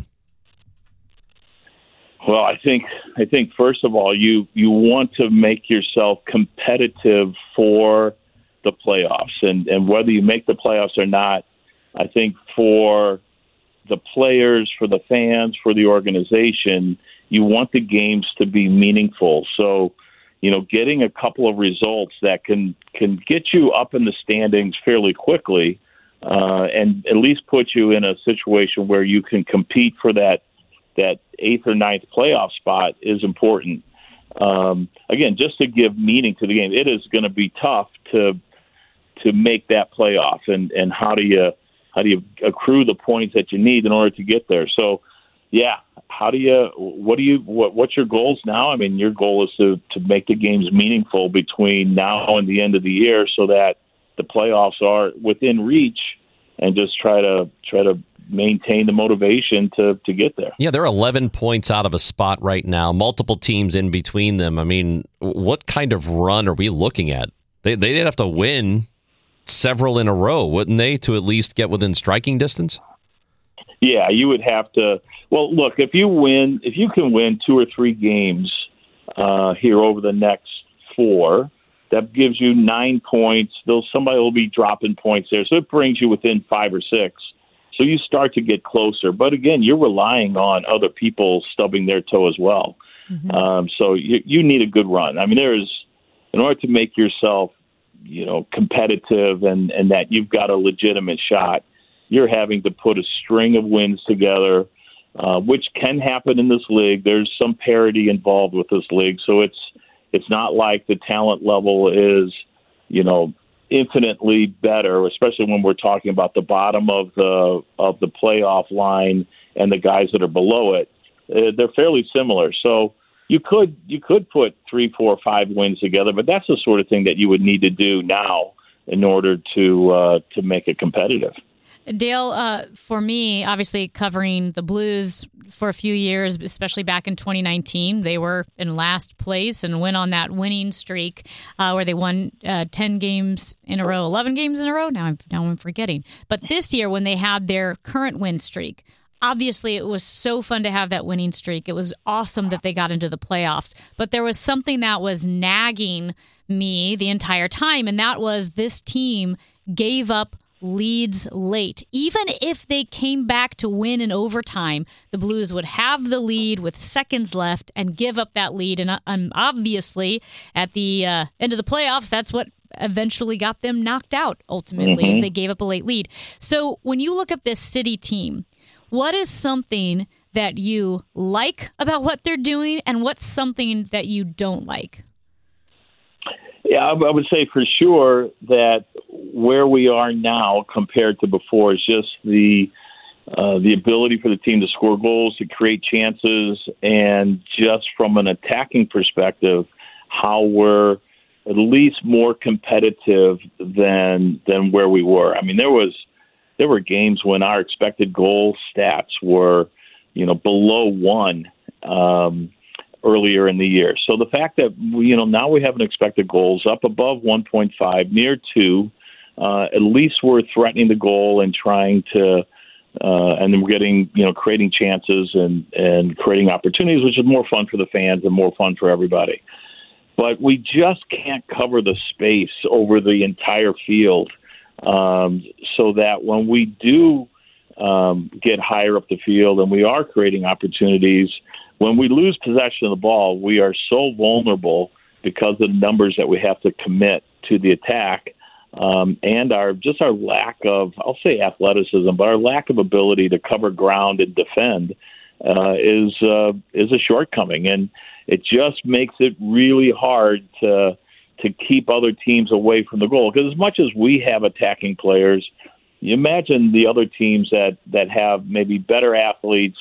Well, I think I think first of all, you you want to make yourself competitive for the playoffs, and, and whether you make the playoffs or not, I think for the players, for the fans, for the organization, you want the games to be meaningful. So, you know, getting a couple of results that can can get you up in the standings fairly quickly, uh, and at least put you in a situation where you can compete for that that eighth or ninth playoff spot is important. Um, again, just to give meaning to the game, it is going to be tough to to make that playoff, and, and how do you how do you accrue the points that you need in order to get there? So, yeah, how do you what do you what what's your goals now? I mean, your goal is to to make the games meaningful between now and the end of the year, so that the playoffs are within reach, and just try to try to maintain the motivation to to get there. Yeah, they're eleven points out of a spot right now, multiple teams in between them. I mean, what kind of run are we looking at? They they'd have to win several in a row, wouldn't they, to at least get within striking distance? Yeah, you would have to. Well, look, if you win, if you can win two or three games uh, here over the next four, that gives you nine points. Though somebody will be dropping points there, so it brings you within five or six. So you start to get closer. But again, you're relying on other people stubbing their toe as well. Mm-hmm. Um, so you, you need a good run. I mean, there is, in order to make yourself, you know, competitive and, and that you've got a legitimate shot, you're having to put a string of wins together, uh, which can happen in this league. There's some parity involved with this league. So it's it's not like the talent level is, you know, infinitely better, especially when we're talking about the bottom of the of the playoff line and the guys that are below it. Uh, they're fairly similar. So you could you could put three, four, five wins together, but that's the sort of thing that you would need to do now in order to uh, to make it competitive. Dale, uh, for me, obviously covering the Blues for a few years, especially back in twenty nineteen, they were in last place and went on that winning streak uh, where they won uh, ten games in a row, eleven games in a row. Now I'm, now I'm forgetting. But this year, when they had their current win streak, obviously it was so fun to have that winning streak. It was awesome that they got into the playoffs. But there was something that was nagging me the entire time, and that was this team gave up leads late. Even if they came back to win in overtime, the Blues would have the lead with seconds left and give up that lead. And um, obviously, at the uh, end of the playoffs, that's what eventually got them knocked out, ultimately, mm-hmm. as they gave up a late lead. So when you look at this City team, what is something that you like about what they're doing, and what's something that you don't like? Yeah, I would say for sure that where we are now compared to before is just the uh, the ability for the team to score goals, to create chances, and just from an attacking perspective, how we're at least more competitive than than where we were. I mean, there was there were games when our expected goal stats were, you know, below one. Um, earlier in the year. So the fact that we, you know, now we have an expected goals up above one point five, near two, uh, at least we're threatening the goal and trying to, uh, and then we're getting, you know, creating chances and, and creating opportunities, which is more fun for the fans and more fun for everybody. But we just can't cover the space over the entire field, um, so that when we do um, get higher up the field and we are creating opportunities, when we lose possession of the ball, we are so vulnerable because of the numbers that we have to commit to the attack, um, and our just our lack of, I'll say athleticism, but our lack of ability to cover ground and defend uh, is uh, is a shortcoming, and it just makes it really hard to to keep other teams away from the goal. Because as much as we have attacking players, you imagine the other teams that that have maybe better athletes.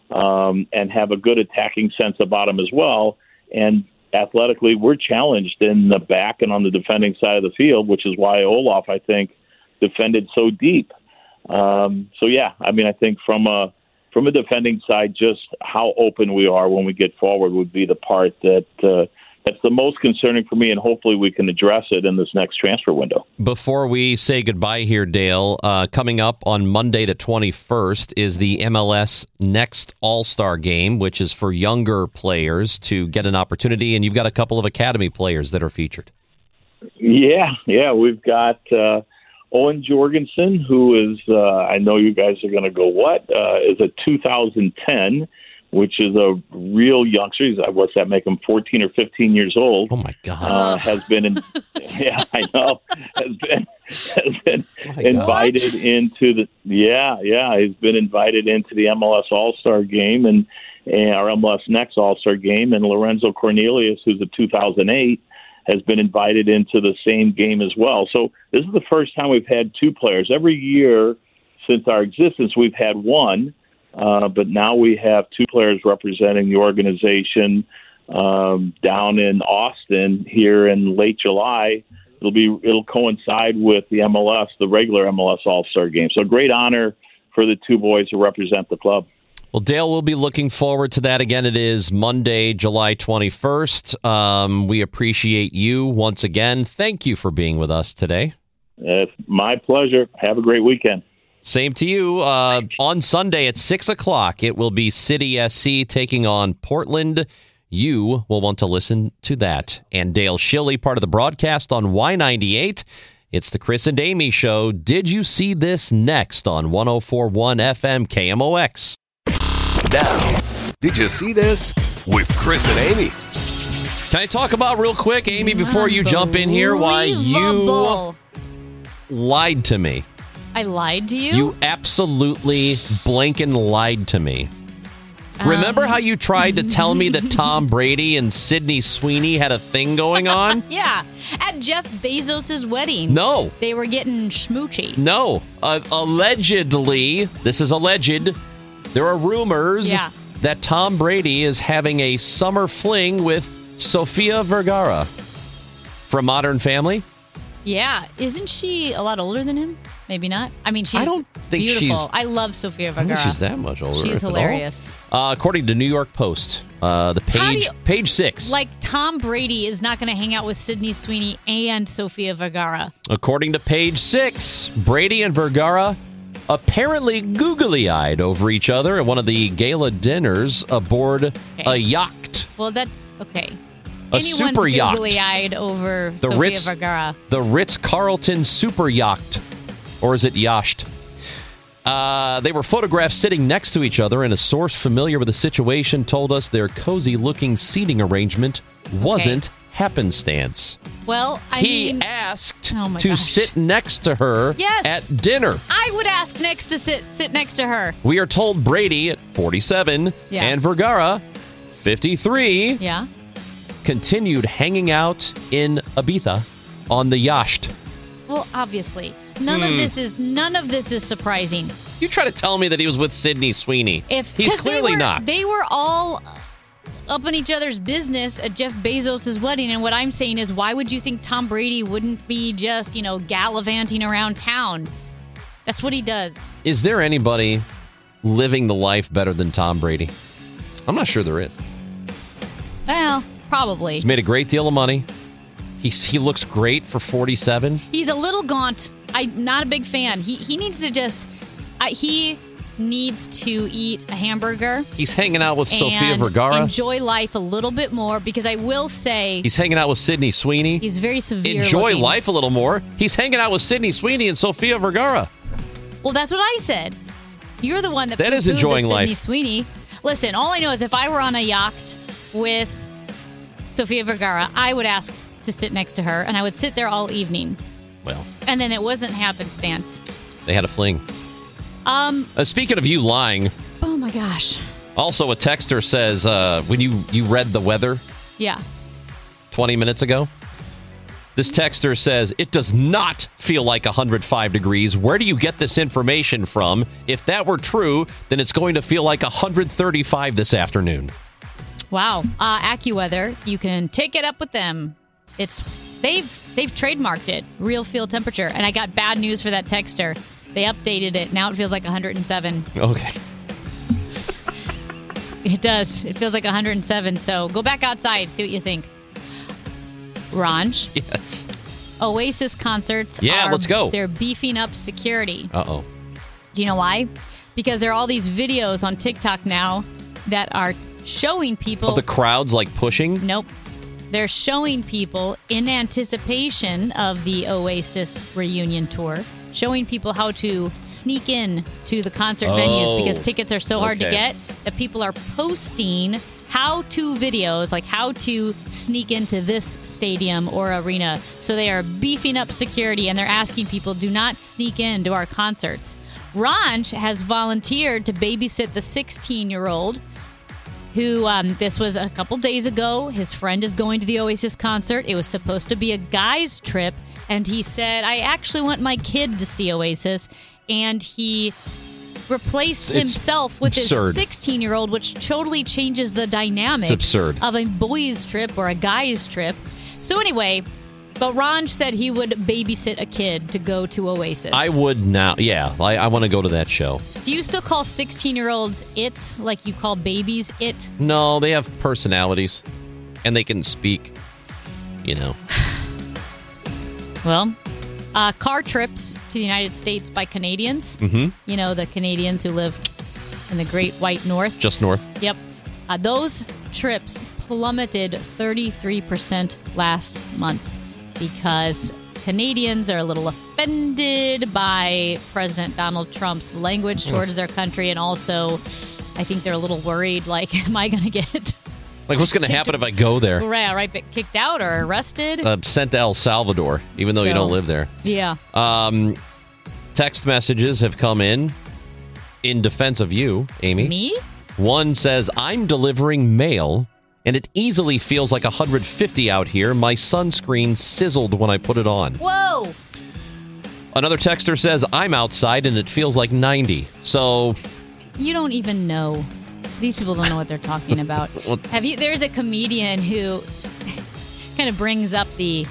Um, and have a good attacking sense about them as well. And athletically, we're challenged in the back and on the defending side of the field, which is why Olaf, I think, defended so deep. Um, so, yeah, I mean, I think from a from a defending side, just how open we are when we get forward would be the part that uh, that's the most concerning for me, and hopefully we can address it in this next transfer window. Before we say goodbye here, Dale, uh, coming up on Monday the twenty-first is the M L S Next All-Star Game, which is for younger players to get an opportunity, and you've got a couple of academy players that are featured. Yeah, yeah, we've got uh, Owen Jorgensen, who is, uh, I know you guys are going to go, what, uh, is a two thousand ten, which is a real youngster. He's, what's that make him, fourteen or fifteen years old? Oh, my God. Uh, has been, in, yeah, I know, has been, has been oh invited God. into the, yeah, yeah, he's been invited into the M L S All-Star game and, and our M L S Next All-Star game. And Lorenzo Cornelius, who's a two thousand eight, has been invited into the same game as well. So this is the first time we've had two players. Every year since our existence, we've had one, uh, but now we have two players representing the organization um, down in Austin here in late July. It'll be it'll coincide with the M L S, the regular M L S All-Star game. So great honor for the two boys to represent the club. Well, Dale, we'll be looking forward to that. Again, it is Monday, July twenty-first. Um, we appreciate you once again. Thank you for being with us today. It's my pleasure. Have a great weekend. Same to you. Uh, on Sunday at six o'clock, it will be City S C taking on Portland. You will want to listen to that. And Dale Schilly, part of the broadcast on Y ninety-eight. It's the Chris and Amy Show. Did you see this next on one oh four point one F M K M O X? Now, did you see this with Chris and Amy? Can I talk about real quick, Amy, before you jump in here, why you lied to me? I lied to you? You absolutely blanking lied to me. Um. Remember how you tried to tell me that Tom Brady and Sydney Sweeney had a thing going on? Yeah, at Jeff Bezos' wedding. No. They were getting schmoochy. No. Uh, allegedly, this is alleged, there are rumors yeah. that Tom Brady is having a summer fling with Sofia Vergara from Modern Family. Yeah. Isn't she a lot older than him? Maybe not. I mean, she's I don't think beautiful. she's, I love Sofia Vergara. I don't think she's that much older. She's hilarious. Uh, according to New York Post, uh, the page, you, page six. Like, Tom Brady is not going to hang out with Sydney Sweeney and Sofia Vergara. According to page six, Brady and Vergara apparently googly-eyed over each other at one of the gala dinners aboard okay. a yacht. Well, that, okay. A Anyone's super yacht. googly-eyed over the Sofia Ritz, Vergara. The Ritz-Carlton super yacht. Or is it yacht? Uh, they were photographed sitting next to each other, and a source familiar with the situation told us their cozy-looking seating arrangement wasn't okay. happenstance. Well, I he mean... asked oh my to gosh. sit next to her yes. at dinner. I would ask next to sit sit next to her. We are told Brady, at forty-seven, yeah. and Vergara, fifty-three, yeah. continued hanging out in Ibiza on the yacht. Well, obviously. None hmm. of this is none of this is surprising. You try to tell me that he was with Sydney Sweeney. If He's clearly they were, not. They were all up in each other's business at Jeff Bezos' wedding, and what I'm saying is, why would you think Tom Brady wouldn't be just, you know, gallivanting around town? That's what he does. Is there anybody living the life better than Tom Brady? I'm not sure there is. Well, probably. He's made a great deal of money. He's, he looks great for forty-seven. He's a little gaunt. I'm not a big fan. He he needs to just... Uh, he needs to eat a hamburger. He's hanging out with Sofia Vergara. Enjoy life a little bit more, because I will say... He's hanging out with Sydney Sweeney. He's very severe Enjoy looking. life a little more. He's hanging out with Sydney Sweeney and Sofia Vergara. Well, that's what I said. You're the one that That is poo-pooed enjoying the Sydney life. Sweeney. Listen, all I know is if I were on a yacht with Sofia Vergara, I would ask to sit next to her, and I would sit there all evening. Well. And then it wasn't happenstance. They had a fling. Um. Uh, speaking of you lying. Oh, my gosh. Also, a texter says, uh, when you, you read the weather Yeah. twenty minutes ago, this texter says, it does not feel like one hundred five degrees. Where do you get this information from? If that were true, then it's going to feel like one hundred thirty-five this afternoon. Wow. Uh, AccuWeather, you can take it up with them. It's they've they've trademarked it, real field temperature. And I got bad news for that texter. They updated it. Now it feels like one hundred seven. Okay. It does. It feels like one hundred seven. So go back outside, see what you think. Ranj. Yes. Oasis concerts. Yeah, are, let's go. They're beefing up security. Uh-oh. Do you know why? Because there are all these videos on TikTok now that are showing people. Of the crowds, like, pushing? Nope. They're showing people in anticipation of the Oasis reunion tour showing people how to sneak in to the concert Oh, venues because tickets are so hard to okay. get that people are posting how-to videos, like how to sneak into this stadium or arena. So they are beefing up security, and they're asking people, do not sneak into our concerts. Ranj has volunteered to babysit the sixteen-year-old who, um, this was a couple days ago. His friend is going to the Oasis concert. It was supposed to be a guy's trip, and he said, I actually want my kid to see Oasis, and he replaced It's himself with absurd. his sixteen-year-old, which totally changes the dynamic It's absurd. of a boy's trip or a guy's trip. So anyway, but Ranj said he would babysit a kid to go to Oasis. I would now. Yeah, I, I want to go to that show. Do you still call sixteen-year-olds its like you call babies it? No, they have personalities, and they can speak. You know. Well, uh, car trips to the United States by Canadians. Mm-hmm. You know, the Canadians who live in the Great White North. Just north. Yep. Uh, those trips plummeted thirty-three percent last month because Canadians are a little offended by President Donald Trump's language towards their country. And also, I think they're a little worried, like, am I going to get... Like, what's going to happen if I go there? Right, right, but kicked out or arrested? Uh, sent to El Salvador, even though you So- don't live there. Yeah. Um, text messages have come in in defense of you, Amy. Me? One says, I'm delivering mail, and it easily feels like one hundred fifty out here. My sunscreen sizzled when I put it on. Whoa! Another texter says, I'm outside, and it feels like ninety. So, You don't even know. These people don't know what they're talking about. Well- Have you? There's a comedian who kind of brings up the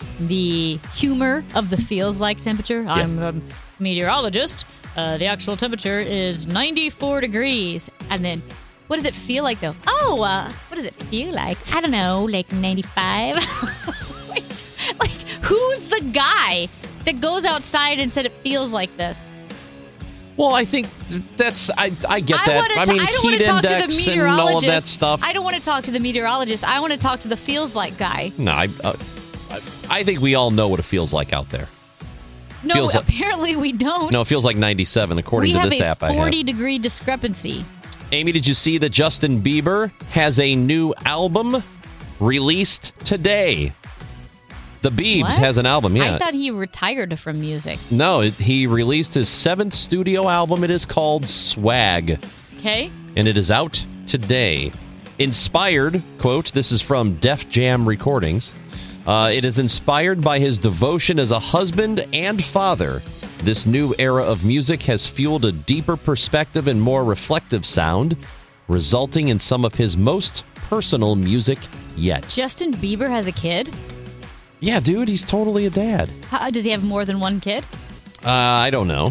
the humor of the feels like temperature. I'm a meteorologist. Uh, the actual temperature is ninety-four degrees, and then what does it feel like though? Oh, uh, what does it feel like? I don't know, like ninety-five. like, like, who's the guy that goes outside and said it feels like this? well, I think that's, I, I get I, that. wanna I ta- mean, I don't heat want to talk to the index and meteorologist. all of that stuff. I don't want to talk to the meteorologist. I want to talk to the feels like guy. No, I, uh, I, I think we all know what it feels like out there. No, Feels like- apparently we don't. No, it feels like ninety-seven, according we to have this a app I have. forty degree discrepancy. Amy, did you see that Justin Bieber has a new album released today? The Biebs What? has an album, yeah. I thought he retired from music. No, it, he released his seventh studio album. It is called Swag, Okay. and it is out today. Inspired, quote, this is from Def Jam Recordings. Uh, it is inspired by his devotion as a husband and father. This new era of music has fueled a deeper perspective and more reflective sound, resulting in some of his most personal music yet. Justin Bieber has a kid? Yeah, dude, he's totally a dad. How, does he have more than one kid? Uh, I don't know.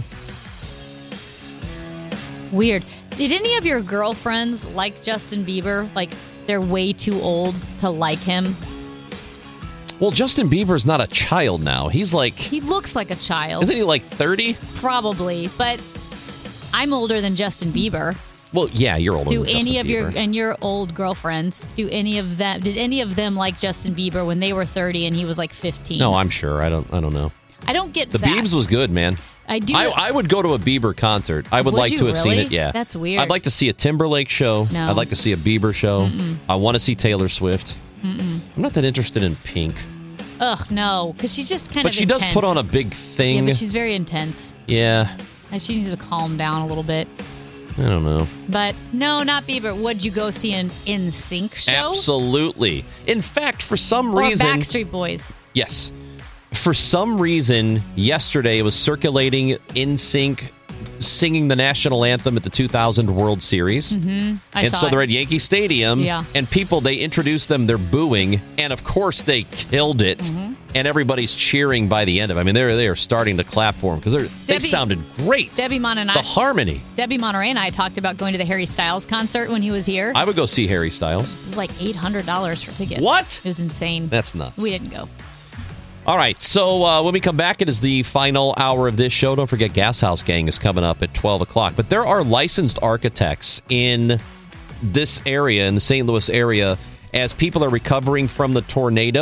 Weird. Did any of your girlfriends like Justin Bieber? Like, they're way too old to like him? Well, Justin Bieber's not a child now. He's like, He looks like a child. isn't he like thirty? Probably, but I'm older than Justin Bieber. Well, yeah, you're older Do than any Justin of your Bieber. and your old girlfriends? Do any of them? Did any of them like Justin Bieber when they were thirty and he was like fifteen? No, I'm sure. I don't. I don't know. I don't get The that. Biebs was good, man. I do. I, I would go to a Bieber concert. I would, Would like you to have seen really? it. Yeah, That's weird. I'd like to see a Timberlake show. No. I'd like to see a Bieber show. Mm-mm. I want to see Taylor Swift. Mm-mm. I'm not that interested in Pink, Ugh, no, because she's just kind but of. she intense. does put on a big Yeah, thing. but she's very intense. Yeah, And she needs to calm down a little bit. I don't know. But no, not Bieber. Would you go see an In Sync show? Absolutely. In fact, for some Or reason, Backstreet Boys? yes. For some reason, yesterday it was circulating in sync singing the national anthem at the two thousand World Series. Mm-hmm. I and saw so it. they're at Yankee Stadium, Yeah. and people, they introduced them, they're booing, and of course they killed it, Mm-hmm. and everybody's cheering by the end of it. I mean, they're, they are starting to clap for them because they Debbie- sounded great. Debbie Mon and I. The harmony. Debbie Monterey and I talked about going to the Harry Styles concert when he was here. I would go see Harry Styles. It was like eight hundred dollars for tickets. What? It was insane. That's nuts. We didn't go. All right, so uh, when we come back, it is the final hour of this show. Don't forget, Gas House Gang is coming up at twelve o'clock. But there are licensed architects in this area, in the Saint Louis area, as people are recovering from the tornado.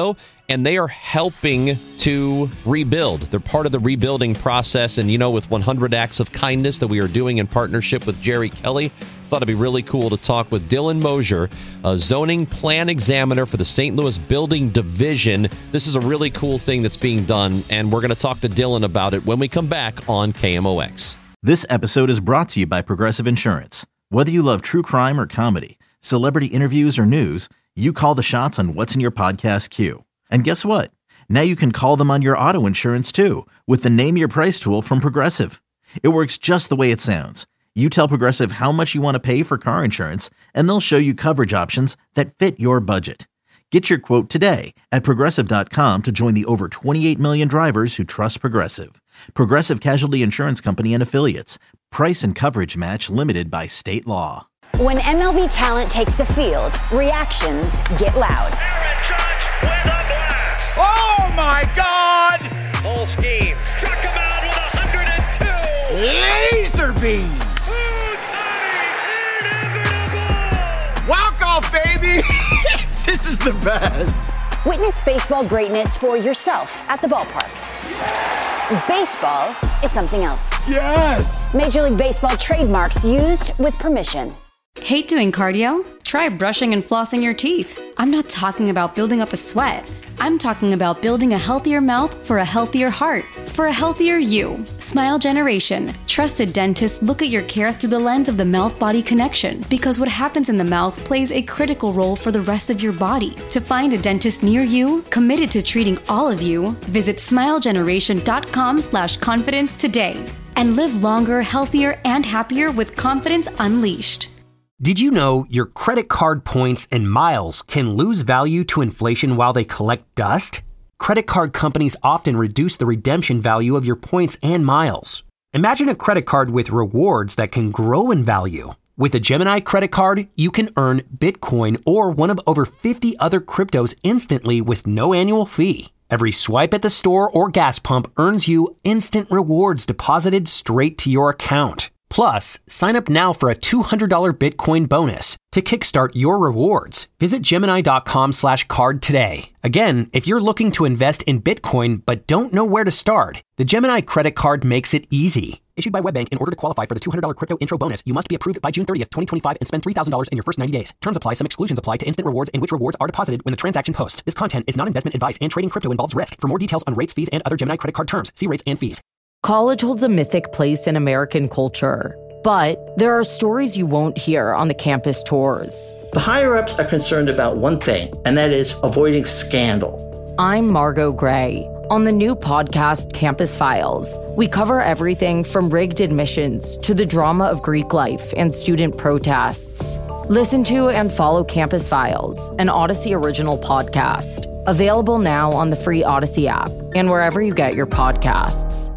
and they are helping to rebuild. They're part of the rebuilding process. And, you know, with one hundred Acts of Kindness that we are doing in partnership with Jerry Kelly, thought it'd be really cool to talk with Dylan Mosier, a zoning plan examiner for the Saint Louis Building Division. This is a really cool thing that's being done, and we're going to talk to Dylan about it when we come back on K M O X. This episode is brought to you by Progressive Insurance. Whether you love true crime or comedy, celebrity interviews or news, you call the shots on what's in your podcast queue. And guess what? Now you can call them on your auto insurance too with the Name Your Price tool from Progressive. It works just the way it sounds. You tell Progressive how much you want to pay for car insurance, and they'll show you coverage options that fit your budget. Get your quote today at Progressive dot com to join the over twenty-eight million drivers who trust Progressive. Progressive Casualty Insurance Company and Affiliates. Price and coverage match limited by state law. When M L B talent takes the field, reactions get loud. Aaron Judge with a blast. Oh my God! Full scheme. Struck him out with one hundred two. Laser beam. Walk off, baby! This is the best. Witness baseball greatness for yourself at the ballpark. Baseball is something else. Yes! Major League Baseball trademarks used with permission. Hate doing cardio? Try brushing and flossing your teeth. I'm not talking about building up a sweat. I'm talking about building a healthier mouth for a healthier heart, for a healthier you. Smile Generation. Trusted dentists look at your care through the lens of the mouth-body connection, because what happens in the mouth plays a critical role for the rest of your body. To find a dentist near you, committed to treating all of you, visit smilegeneration.com slash confidence today. And live longer, healthier, and happier with confidence unleashed. Did you know your credit card points and miles can lose value to inflation while they collect dust? Credit card companies often reduce the redemption value of your points and miles. Imagine a credit card with rewards that can grow in value. With a Gemini credit card, you can earn Bitcoin or one of over fifty other cryptos instantly with no annual fee. Every swipe at the store or gas pump earns you instant rewards deposited straight to your account. Plus, sign up now for a two hundred dollars Bitcoin bonus. To kickstart your rewards, visit Gemini.com slash card today. Again, if you're looking to invest in Bitcoin but don't know where to start, the Gemini credit card makes it easy. Issued by WebBank, in order to qualify for the two hundred dollars crypto intro bonus, you must be approved by June thirtieth, twenty twenty-five and spend three thousand dollars in your first ninety days. Terms apply. Some exclusions apply to instant rewards in which rewards are deposited when the transaction posts. This content is not investment advice, and trading crypto involves risk. For more details on rates, fees, and other Gemini credit card terms, see rates and fees. College holds a mythic place in American culture, but there are stories you won't hear on the campus tours. The higher-ups are concerned about one thing, and that is avoiding scandal. I'm Margot Gray. On the new podcast, Campus Files, we cover everything from rigged admissions to the drama of Greek life and student protests. Listen to and follow Campus Files, an Odyssey original podcast. Available now on the free Odyssey app and wherever you get your podcasts.